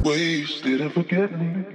wasted and forget me.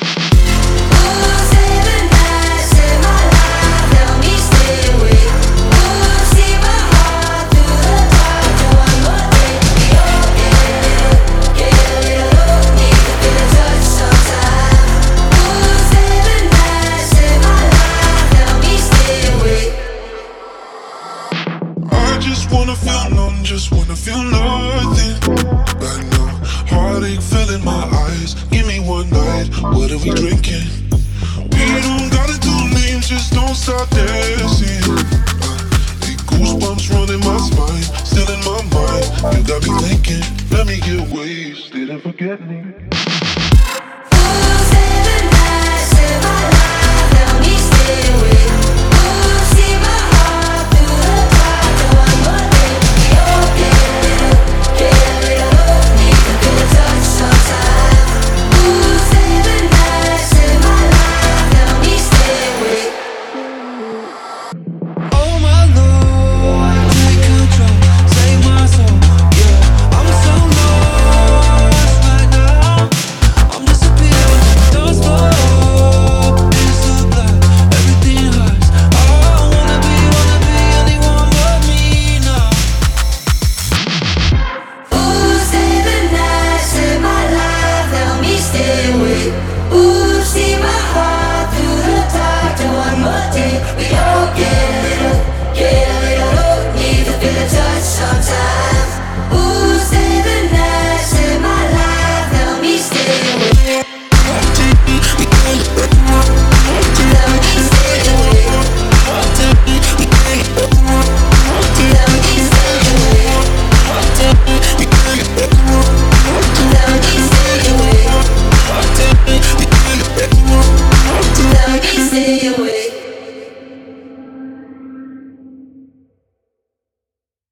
I just wanna feel numb, just wanna feel nothing. I know, heartache filling my eyes. Give me one night, what are we drinking? We don't gotta do names, just don't stop dancing. The goosebumps running my spine, still in my mind. You got me thinking, let me get wasted and forget me.